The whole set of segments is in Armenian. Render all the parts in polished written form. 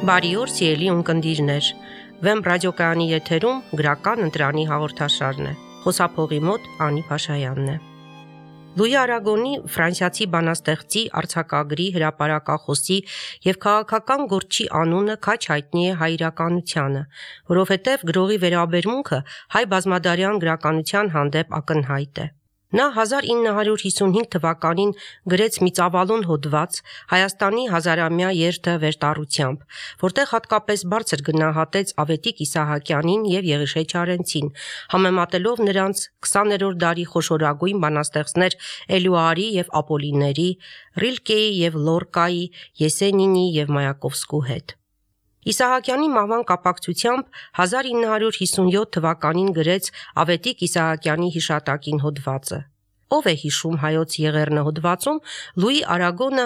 Բարի օր, սիրելի ունկնդիրներ։ Վեմ ռադիոկայանի եթերում գրական ընտրանի հաղորդաշարն է։ Խոսափողի մոտ Անի Փաշայանն է։ Լուի Արագոնի ֆրանսիացի բանաստեղծի, արձակագրի, հրապարակախոսի եւ քաղաքական գործչի անունը քաչ հայտնի է հայրականությանը, որովհետեւ գրողի վերաբերմունքը հայ բազմադարյան գրականության հանդեպ ակնհայտ է։ Նա 1955 թվականին գրեց մի ծավալուն հոդված Հայաստանի հազարամյա երթը վերտառությամբ, որտեղ հատկապես բարձր գնահատեց Ավետիք Իսահակյանին եւ Եղիշե Չարենցին, համեմատելով նրանց 20-րդ դարի խոշորագույն բանաստեղծներ Էլուարի եւ Ապոլիների, Ռիլկեի եւ Լորկայի, Եսենինի եւ Մայակովսկու հետ։ Իսահակյանի մահվան կապակցությամբ 1957 թվականին գրեց Ավետիք Իսահակյանի հիշատակին հոդվածը։ Ով է հիշում հայոց եղեռնը հոդվածում Լուի Արագոնը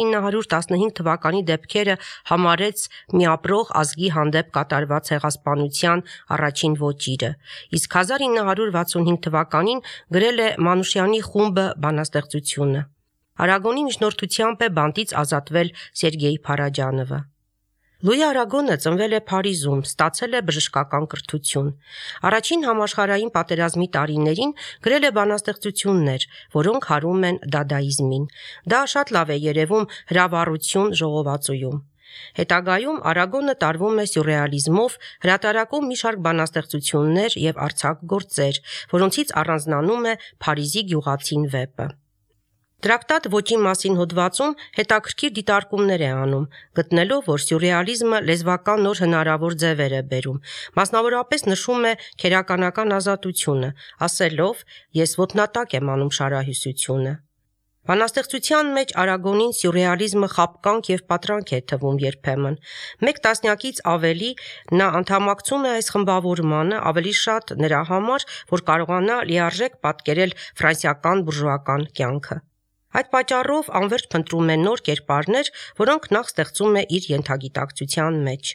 1915 թվականի դեպքերը համարեց միապրող ազգի հանդեպ կատարված ցեղասպանության առաջին ոճիրը, իսկ 1965 թվականին գրել է Մանուշյանի խումբը բանաստեղծությունը։ Արագոնի միջնորդությամբ է բանտից ազատվել Սերգեյ Փարաջանովը։ Լուի Արագոնը ծնվել է Փարիզում, ստացել է բժշկական կրթություն։ Առաջին համաշխարհային պատերազմի տարիներին գրել է բանաստեղծություններ, որոնք հարում են դադայիզմին։ Դա շատ լավ է երևում հրավառություն ժողովածուում։ Հետագայում Արագոնը տարվում է սյուրռեալիզմով, հրատարակում մի շարք բանաստեղծություններ եւ արձակ գործեր, որոնցից առանձնանում է Փարիզի գյուղացին վեպը։ Տրակտատ ոճի մասին հոդվածում հետաքրքիր դիտարկումներ է անում, գտնելով, որ սյուրռեալիզմը լեզվական նոր հնարավոր ձևեր է բերում, մասնավորապես նշում է քերականական ազատությունը, ասելով. «Ես ոտնատակ եմ անում շարահյուսությունը»։ Բանաստեղծության մեջ Արագոնին սյուրռեալիզմը խաբկանք եւ պատրանք է թվում երբեմն։ Մեկ տասնյակից ավելի նա անդամակցում է այս խմբավորմանը, ավելի շատ նրա համար, որ կարողանա լիարժեք պատկերել ֆրանսիական բուրժուական կյանքը։ Այդ պատճառով անվերջ փնտրում է նոր կերպարներ, որոնք նախ ստեղծում է իր ենթագիտակցության մեջ։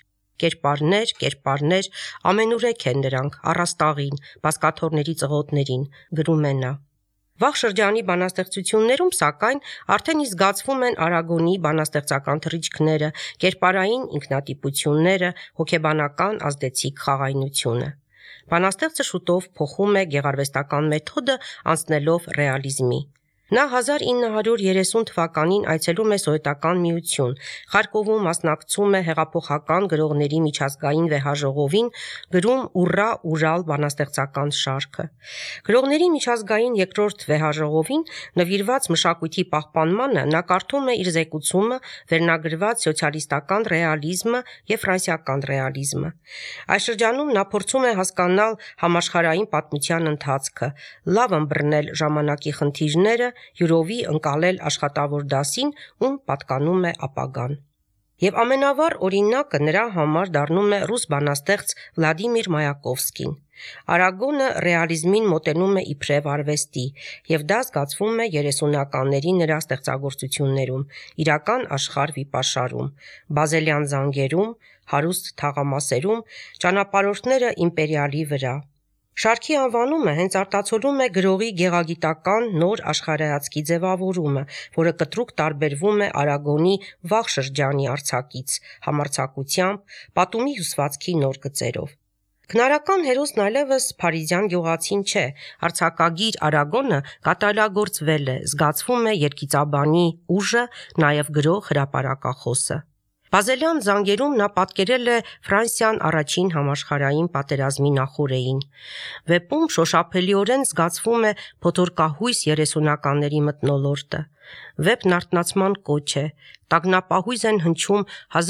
Կերպարներ, ամենուրեք են նրանք, առաստաղին, բազկաթոռների ծղոտներին, գրում է նա։ Վաղ շրջանի բանաստեղծություններում, սակայն, արդեն իսկ զգացվում են Արագոնի բանաստեղծական թռիչքները, կերպարային ինքնատիպությունները, հոգեբանական ազդեցիկ խաղայնությունը։ Բանաստեղծը շուտով փոխում է գեղարվեստական մեթոդը, անցնելով ռեալիզմի։ Նա 1930 թվականին այցելում է Սովետական Միություն, Խարկովում մասնակցում է հեղափոխական գրողների միջազգային վեհաժողովին, գրում «Ուռա Ուրալ» բանաստեղծական շարքը։ Գրողների միջազգային երկրորդ վեհաժողովին նվիրված մշակույթի պահպանմանը նա կարդում է իր զեկուցումը վերնագրված «Սոցիալիստական ռեալիզմը եւ ֆրանսիական ռեալիզմը»։ Այս շրջանում նա փորձում է հասկանալ համաշխարհային պատմության ընթացքը, լավ ըմբռնել ժամանակի խնդիրները, յուրովի ընկալել աշխատավոր դասին, ում պատկանում է ապագան։ Եվ ամենավառ օրինակը նրա համար դառնում է ռուս բանաստեղծ Վլադիմիր Մայակովսկին։ Արագոնը ռեալիզմին մոտենում է իբրև արվեստի, եւ դա զգացվում է 30-ականների նրա ստեղծագործություններում, իրական աշխարհ վիպաշարում, բազելյան զանգերում, հարուստ թաղամասերում, ճանապարհորդները իմպերիալի վրա։ Շարքի անվանումը հենց արտացոլում է գրողի գեղագիտական նոր աշխարհայացքի ձևավորումը, որը կտրուկ տարբերվում է Արագոնի վաղ շրջանի արձակից, համարձակությամբ, պատումի հյուսվածքի նոր գծերով։ Քնարական հերոսն այլևս փարիզյան գյուղացին չէ, արձակագիր Արագոնը կատարելագործվել է, զգացվում է երգիծաբանի ուժը, նաև գրող հրապարակախոսը։ Բազելյան զանգերում նա պատկերել է Ֆրանսիան առաջին համաշխարհային պատերազմի նախօրեին։ Վեպում շոշափելիորեն զգացվում է փոթորկահույս 30-ականների մթնոլորտը։ Վեպն արթնացման կոչ է։ Տագնապահույզ են հնչում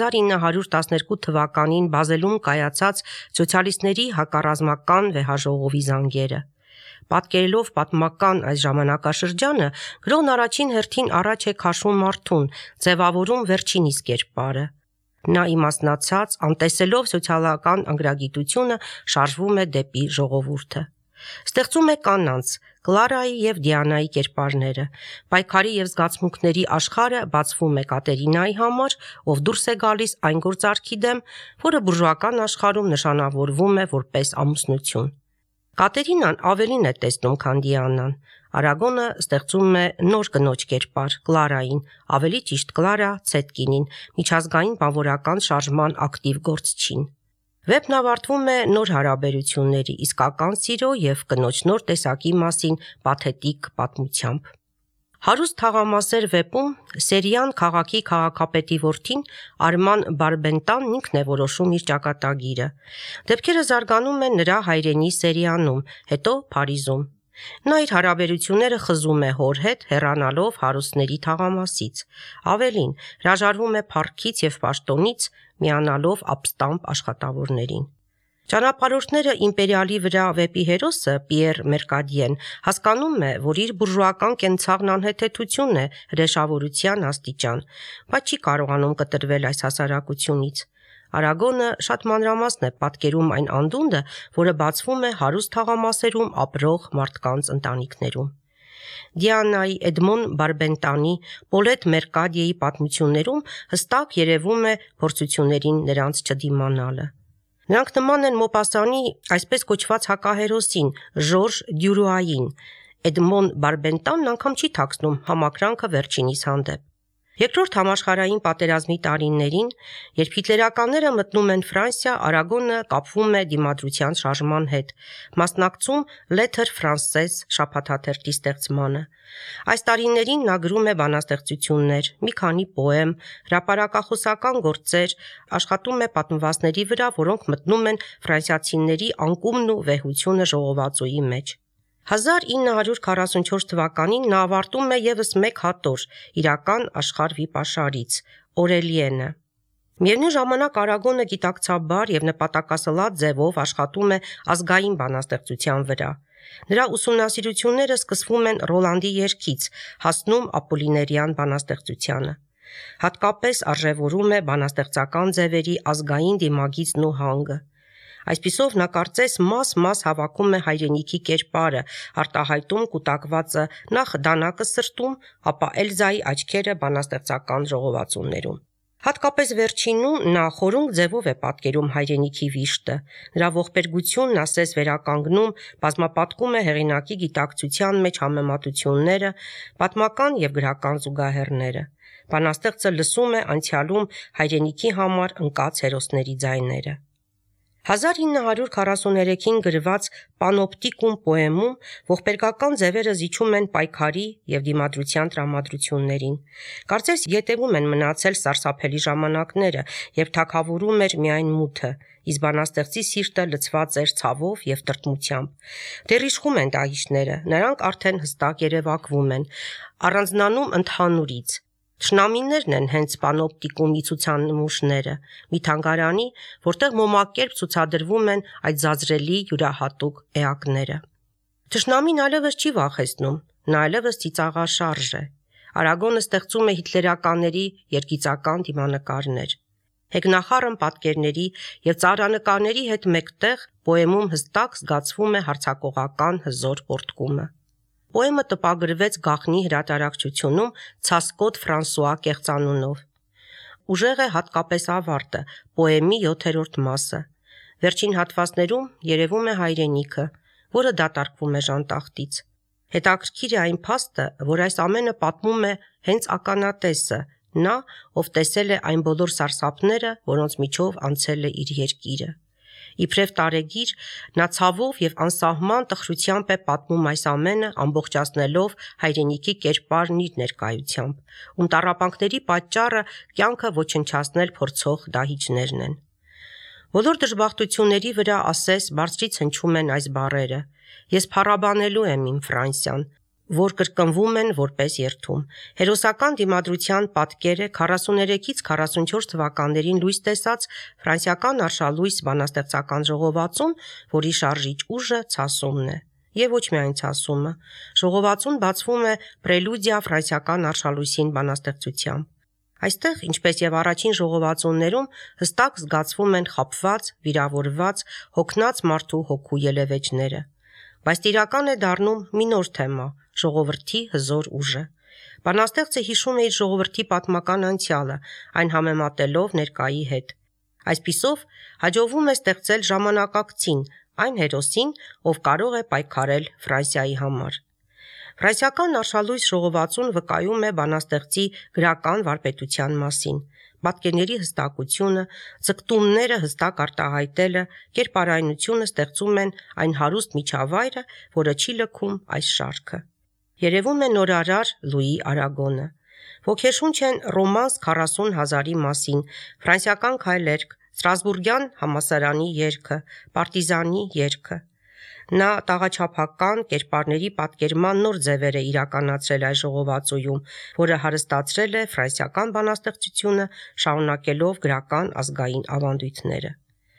1912 թվականին Բազելում կայացած սոցիալիստների հակառազմական վեհաժողովի զանգերը։ Պատկերելով պատմական այս ժամանակաշրջանը, գրողն առաջին հերթին առաջ է քաշում մարդուն, ձևավորում վերջին իսկ կերպարը։ Նա իմաստնացած, անտեսելով սոցիալական անգրագիտությունը, շարժվում է դեպի ժողովուրդը։ Ստեղծում է կանանց, Կլարայի եւ Դիանայի կերպարները։ Պայքարի եւ զգացմունքների աշխարհը բացվում է Կատերինայի համար, ով դուրս է գալիս այն գործարքի դեմ, որը բուրժուական աշխարհում նշանավորվում է որպես ամուսնություն։ Կատերինան ավելին է տեսնում, քան Դիանան։ Արագոնը ստեղծում է նոր կնոջ կերպար, Կլարային, ավելի ճիշտ Կլարա Ցետկինին, միջազգային բանվորական շարժման ակտիվ գործչին։ Վեպն ավարտվում է նոր հարաբերությունների, իսկական սիրո եւ կնոջ նոր տեսակի մասին պաթետիկ պատմությամբ։ Հարուստ թաղամասեր վեպում Սերիան քաղաքի քաղաքապետի որդին Արման Բարբենտանն ինքն է որոշում իր ճակատագիրը։ Դեպքերը զարգանում են նրա հայրենի Սերիանում, հետո Փարիզում։ Նա իր հարաբերությունները խզում է հոր հետ, հեռանալով հարուստների թաղամասից։ Ավելին, հրաժարվում է փառքից եւ պաշտոնից, միանալով ապստամբ աշխատավորներին։ Ճանապարհորդները իմպերիալի վրա վեպի հերոսը Պիեր Մերկադիեն հասկանում է, որ իր բուրժուական կենցաղն անհեթեթություն է հրեշավորության աստիճան, բայց չի կարողանում կտրվել այս հասարակությունից։ Արագոնը շատ մանրամասն է պատկերում այն անդունդը, որը բացվում է հարուստ թաղամասերում ապրող մարդկանց ընտանիքներում։ Դիանայի, Էդմոն Բարբենտանի, Պոլետ Մերկադիեի պատմություններում հստակ երևում է փորձություններին նրանց չդիմանալը։ Նրանք նման են Մոպասանի այսպես կոչված հակահերոսին Ժորժ Դյուրուային։ Էդմոն Բարբենտանն անգամ չի թաքցնում համակրանքը վերջինիս հանդեպ։ Երկրորդ համաշխարհային պատերազմի տարիներին, երբ հիտլերականները մտնում են Ֆրանսիա, Արագոնը կապվում է դիմադրության շարժման հետ, մասնակցում Lettre Française շաբաթաթերթի ստեղծմանը։ Այս տարիներին նա գրում է բանաստեղծություններ, մի քանի պոեմ, հրապարակախոսական գործեր, աշխատում է պատմվածքների վրա, որոնք մտնում են ֆրանսիացիների անկումն ու վեհությունը ժողովածուի մեջ։ 1944 թվականին նա ավարտում է եւս մեկ հատոր իրական աշխարհ վիպաշարից Օրելիենը։ Միևնույն ժամանակ Արագոնը գիտակցաբար եւ նպատակասլաց ձևով աշխատում է ազգային բանաստեղծության վրա։ Նրա ուսումնասիրությունները սկսվում են Ռոլանդի երգից, հասնում ապոլիներյան բանաստեղծությանը։ Հատկապես արժևորում է բանաստեղծական ձևերի ազգային դիմագիծն ու հանգը։ Այսպիսով նա կարծես մաս-մաս հավաքում է հայրենիքի կերպարը, արտահայտում կուտակվածը նախ դանակը սրտում, ապա Էլզայի աչքերը բանաստեղծական ժողովածուներում։ Հատկապես վերջինում նա խորունկ ձևով է պատկերում հայրենիքի վիշտը, նրա ողբերգությունն ասես վերականգնում, բազմապատկում է հեղինակի գիտակցության մեջ համեմատությունները, պատմական եւ գրական զուգահեռները։ Բանաստեղծը լսում է անցյալում հայրենիքի համար ընկած հերոսների ձայները։ 1943-ին գրված Պանոպտիկում պոեմում ողբերգական ձևերը զիջում են պայքարի եւ դիմադրության տրամադրություններին։ Կարծես ետևում են մնացել սարսափելի ժամանակները, երբ թագավորում էր միայն մութը, իսկ բանաստեղծի սիրտը լցված էր ցավով եւ տրտմությամբ։ Դեռ իշխում են տահիճները, նրանք արդեն հստակ երևակվում են, առանձնանում ընդհանուրից։ Թշնամիներն են հենց Պանոպտիկումի ցուցանմուշները, մի թանգարանի, որտեղ մոմակերպ ցուցադրվում են այդ զազրելի յուրահատուկ էակները։ Թշնամին այլևս չի վախեցնում, նա այլևս ծիծաղաշարժ է։ Արագոնը ստեղծում է հիտլերականների երգիծական դիմանկարներ։ Հեգնախառն պատկերների եւ ծառանկարների հետ մեկտեղ պոեմում հստակ զգացվում է հարձակողական հզոր պոռթկումը։ Պոեմը տպագրվեց Գախնի հրատարակչությունում Ցասկոտ Ֆրանսուଆ կեղծանունով։ Ուժեղ է հատկապես ավարտը, պոեմի 7-րդ մասը։ Վերջին հատվածներում երևում է հայրենիքը, որը դատարկվում է ժանտախտից։ Հետաքրքիր է այն փաստը, որ այս ամենը պատմում է հենց ականատեսը, նա, ով տեսել է այն բոլոր սարսափները, որոնց միջով անցել է իր երկիրը։ Իբրև տարեգիր, նա ցավով եւ անսահման տխրությամբ է պատմում այս ամենը, ամբողջացնելով հայրենիքի կերպարն իր ներկայությամբ, ում տառապանքների պատճառը կյանքը ոչնչացնել փորձող դահիճներն են։ Բոլոր դժբախտությունների վրա ասես բարձրից հնչում են այս բառերը. «Ես փառաբանելու եմ իմ Ֆրանսիան», որ կրկնվում են որպես երթում։ Հերոսական դիմադրության պատկերը 43-ից 44 թվականներին լույս տեսած ֆրանսիական արշալույս բանաստեղծական ժողովածուն, որի շարժիչ ուժը ցասումն է։ Եվ ոչ միայն ցասումը։ Ժողովածուն բացվում է պրելյուդիա ֆրանսիական արշալույսին բանաստեղծությամբ։ Այստեղ, ինչպես եւ առաջին ժողովածուններում, հստակ զգացվում են խաբված, վիրավորված, հոգնած մարդու հոգու ելևէջները։ Բայց տիրական է դառնում մի նոր թեմա՝ ժողովրդի հզոր ուժը։ Բանաստեղծը հիշում է իր ժողովրդի պատմական անցյալը, այն համեմատելով ներկայի հետ։ Այսպիսով հաջողվում է ստեղծել ժամանակակցին, այն հերոսին, ով կարող է պայքարել Ֆրանսիայի համար։ Ֆրանսիական արշալույս ժողովածուն վկայում է բանաստեղծի գրական վարպետության մասին, պատկերների հստակությունը, ձգտումները հստակ արտահայտելը, կերպարայնությունը ստեղծում են այն հարուստ միջավայրը, որը չի լքում այս շարքը։ Երևում է նորարար Լուի Արագոնը։ Ոգեշունչ են ռոմանս 40,000-ի մասին, ֆրանսիական քայլերգ, Ստրասբուրգյան համալսարանի երգը, պարտիզանի երգը։ Նա տաղաչափական կերպարների պատկերման նոր ձևեր է իրականացրել այս ժողովածույում, որը հարստացրել է ֆրանսիական բանաստեղծությունը, շարունակելով գրական ազգային ավանդույթները։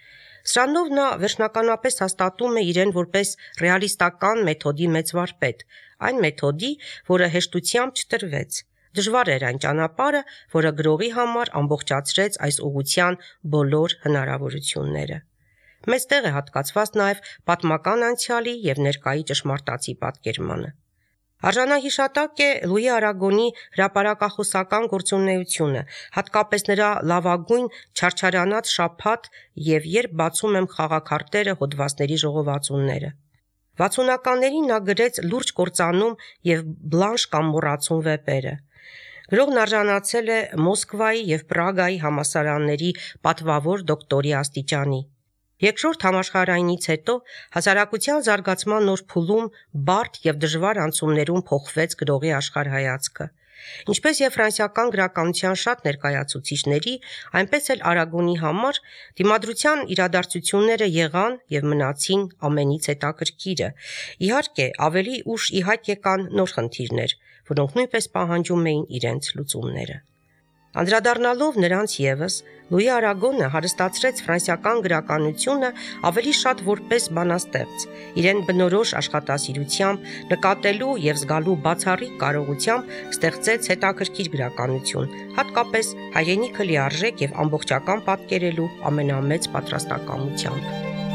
Սրանով նա վերջնականապես հաստատում է իրեն որպես ռեալիստական մեթոդի մեծ վարպետ, այն մեթոդի, որը հեշտությամբ չտրվեց։ Դժվար էր այն ճանապարհը, որը գրողի համար ամբողջացրեց այս ուղղության բոլոր հնարավորությունները։ Մեծ տեղ է հատկացված նաև պատմական անցյալի եւ ներկայի ճշմարտացի պատկերմանը։ Արժանահիշատակ է Լուի Արագոնի հրապարակախոսական գործունեությունը, հատկապես նրա լավագույն չարչարանած շաբաթ եւ երբ բացում եմ խաղաքարտերը հոդվածների ժողովածունները։ 60-ականներին նա գրեց լուրջ կործանում եւ բլանշ կամ մոռացում վեպերը։ Գրողն արժանացել է Մոսկվայի եւ Պրագայի համալսարանների պատվավոր դոկտորի աստիճանի։ Երկրորդ համաշխարհայինից հետո հասարակության զարգացման նոր փուլում բարդ եւ դժվար անցումներում փոխվեց գրողի աշխարհայացքը։ Ինչպես եւ ֆրանսիական գրականության շատ ներկայացուցիչների, այնպես էլ Արագոնի համար դիմադրության իրադարձությունները եղան եւ մնացին ամենից հետաքրքիրը։ Իհարկե, ավելի ուշ ի հայտ եկան նոր խնդիրներ, որոնք նույնպես պահանջում էին իրենց լուծումները։ Անդրադառնալով նրանց ևս, Լուի Արագոնը հարստացրեց ֆրանսիական գրականությունը ավելի շատ որպես բանաստեղծ, իրեն բնորոշ աշխատասիրությամբ, նկատելու եւ զգալու բացառիկ կարողությամբ ստեղծեց հետաքրքիր գրականություն, հատկապես հայրենիքը լիարժեք եւ ամբողջական պատկերելու ամենամեծ պատրաստակամությամբ։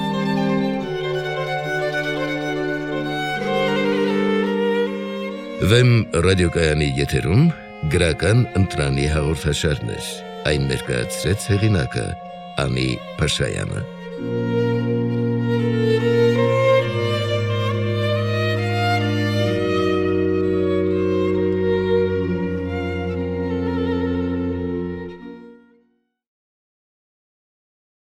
Վեմ ռադիոկայանի եթերում գրական ընտրանի հաղորդաշարներ, այն ներկայացրեց հեղինակը Անի Փաշայանը։